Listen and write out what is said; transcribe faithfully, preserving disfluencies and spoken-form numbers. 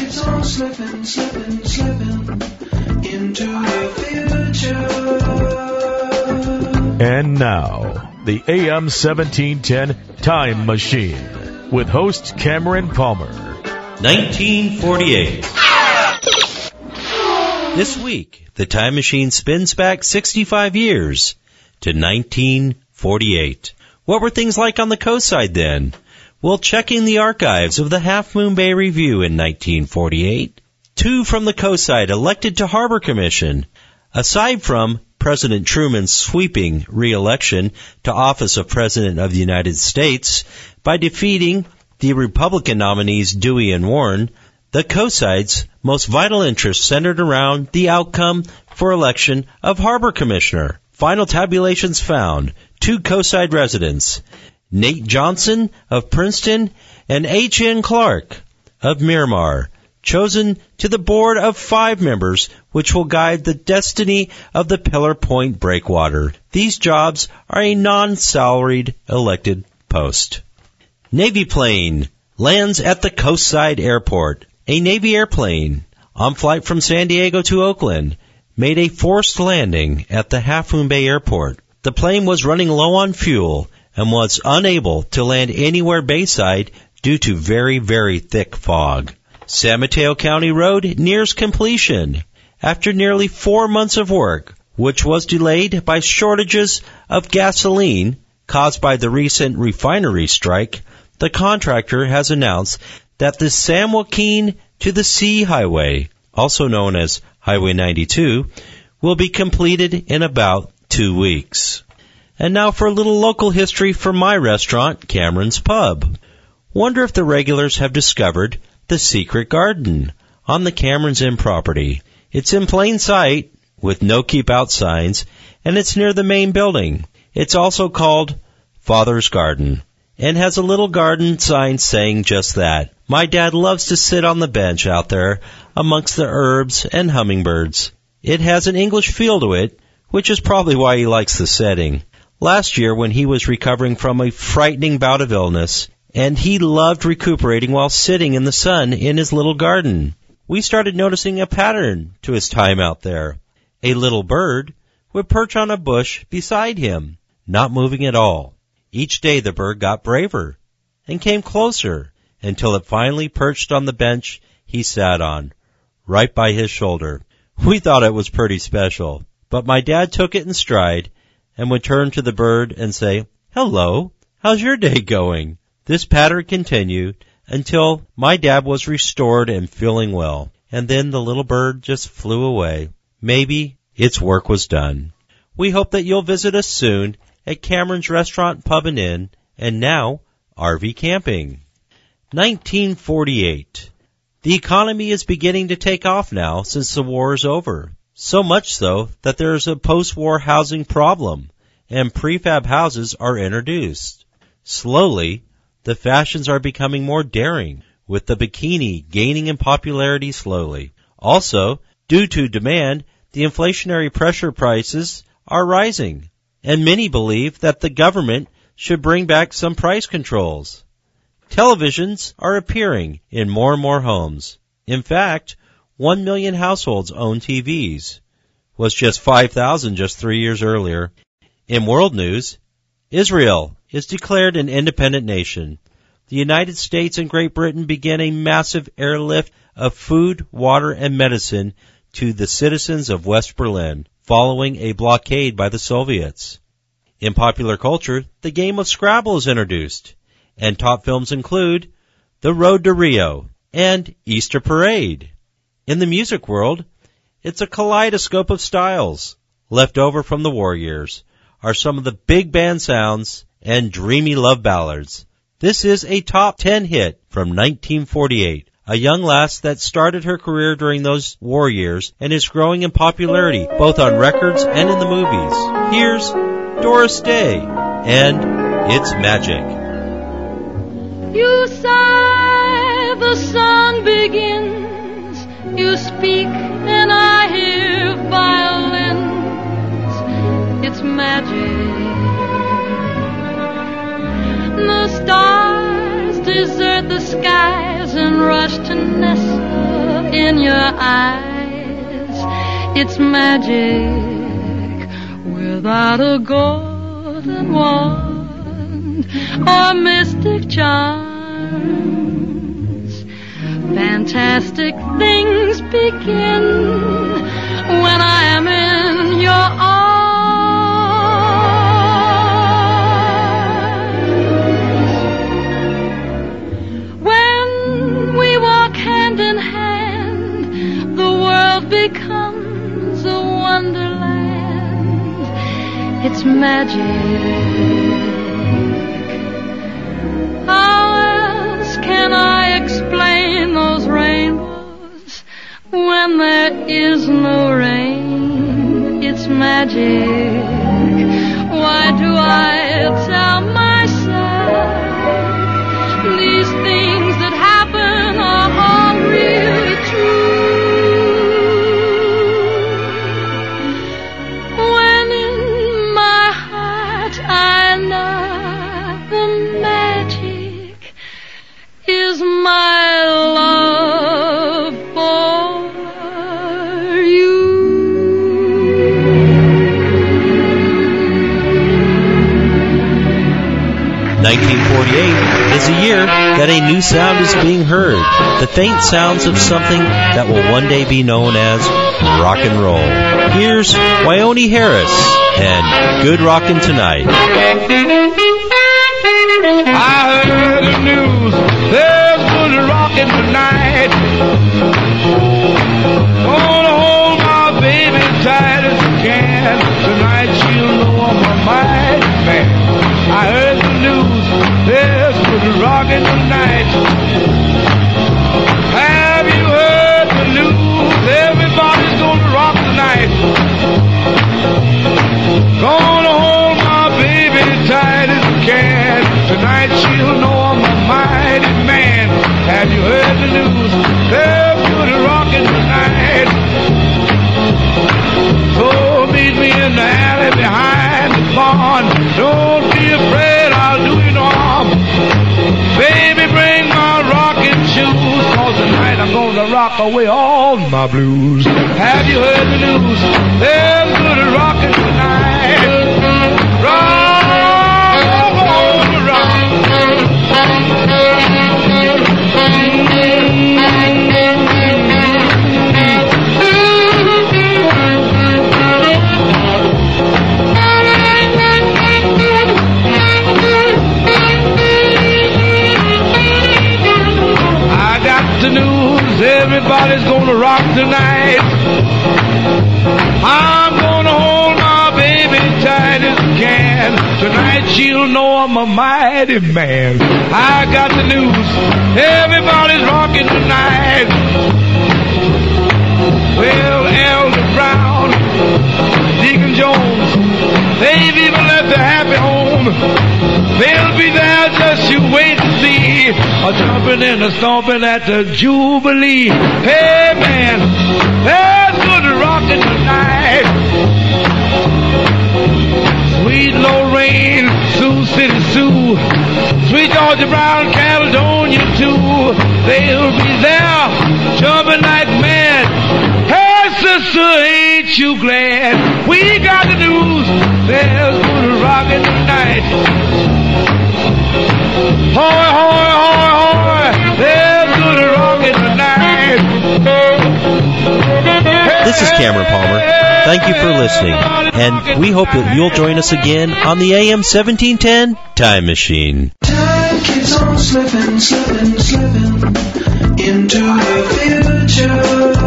It's all slipping, slipping, slipping into the future. And now, the A M seventeen ten Time Machine with host Cameron Palmer. nineteen forty-eight. This week, the Time Machine spins back sixty-five years to nineteen forty-eight. What were things like on the coast side then? Well, checking the archives of the Half Moon Bay Review in nineteen forty-eight. Two from the coast side elected to Harbor Commission. Aside from President Truman's sweeping re-election to office of President of the United States by defeating the Republican nominees Dewey and Warren, the coast side's most vital interest centered around the outcome for election of Harbor Commissioner. Final tabulations found two coast side residents, Nate Johnson of Princeton and H N Clark of Miramar, chosen to the board of five members, which will guide the destiny of the Pillar Point Breakwater. These jobs are a non-salaried elected post. Navy plane lands at the Coastside Airport. A Navy airplane on flight from San Diego to Oakland made a forced landing at the Half Moon Bay Airport. The plane was running low on fuel and was unable to land anywhere bayside due to very, very thick fog. San Mateo County Road nears completion after nearly four months of work, which was delayed by shortages of gasoline caused by the recent refinery strike. The contractor has announced that the San Joaquin to the Sea Highway, also known as Highway ninety-two, will be completed in about two weeks. And now for a little local history from my restaurant, Cameron's Pub. Wonder if the regulars have discovered the Secret Garden on the Cameron's Inn property. It's in plain sight with no keep out signs, and it's near the main building. It's also called Father's Garden and has a little garden sign saying just that. My dad loves to sit on the bench out there amongst the herbs and hummingbirds. It has an English feel to it, which is probably why he likes the setting. Last year, when he was recovering from a frightening bout of illness, and he loved recuperating while sitting in the sun in his little garden, we started noticing a pattern to his time out there. A little bird would perch on a bush beside him, not moving at all. Each day the bird got braver and came closer until it finally perched on the bench he sat on, right by his shoulder. We thought it was pretty special, but my dad took it in stride and would turn to the bird and say, "Hello, how's your day going?" This pattern continued until my dad was restored and feeling well, and then the little bird just flew away. Maybe its work was done. We hope that you'll visit us soon at Cameron's Restaurant, Pub and Inn, and now R V Camping. nineteen forty-eight. The economy is beginning to take off now since the war is over. So much so that there is a post-war housing problem, and prefab houses are introduced. Slowly, the fashions are becoming more daring, with the bikini gaining in popularity slowly. Also, due to demand, the inflationary pressure prices are rising, and many believe that the government should bring back some price controls. Televisions are appearing in more and more homes. In fact, one million households own T Vs. Was just five thousand just three years earlier. In world news, Israel is declared an independent nation. The United States and Great Britain began a massive airlift of food, water, and medicine to the citizens of West Berlin, following a blockade by the Soviets. In popular culture, the game of Scrabble is introduced, and top films include The Road to Rio and Easter Parade. In the music world, it's a kaleidoscope of styles. Left over from the war years are some of the big band sounds and dreamy love ballads. This is a top ten hit from nineteen forty-eight, a young lass that started her career during those war years and is growing in popularity both on records and in the movies. Here's Doris Day and It's Magic. You sigh, the song begins. You speak and I hear violins. It's magic. The stars desert the skies and rush to nestle eyes. It's magic without a golden wand or mystic charms. Fantastic things begin when I am in your arms. Hand in hand, the world becomes a wonderland. It's magic. How else can I explain those rainbows when there is no rain? It's magic. Why do I tell myself these things that happen are all really true, when in my heart I know the magic is my love for you. nineteen forty-eight is a year that a new sound is being heard, the faint sounds of something that will one day be known as rock and roll. Here's Wyone Harris and Good Rockin' Tonight. I heard the news, there's good rockin' tonight. Gonna hold my baby tight as I can. Tonight she'll know I'm a mighty man. I heard the news, there's good rockin' tonight. Have you heard the news? Everybody's gonna rock tonight. Gonna hold my baby tight as I can. Tonight she'll know I'm a mighty man. Have you heard the news? There's good rockin' tonight. So meet me in the alley behind the barn. Don't be afraid, I'll do you no harm. Baby, bring my rocking shoes, cause tonight I'm gonna rock away all my blues. Have you heard the news? There's good rockin' tonight. Rock, rock, the news, everybody's gonna rock tonight. I'm gonna hold my baby tight as I can. Tonight she'll know I'm a mighty man. I got the news, everybody's rocking tonight. Well, Elder Brown, Deacon Jones, they've even left their happy home. They'll be there, just you wait to see, a jumping and a stomping at the Jubilee. Hey man, there's good rockin' tonight. Sweet Lorraine, Sioux City Sue, sweet Georgia Brown, Caledonia too. They'll be there, jumping like mad. Hey sister, ain't you glad? We got the news, there's good rockin' tonight. Hoy, hoy, hoy, hoy, there's good rockin' tonight. This is Cameron Palmer. Thank you for listening, and we hope that you'll join us again on the A M seventeen ten Time Machine. Time keeps on slipping, slipping, slipping into the future.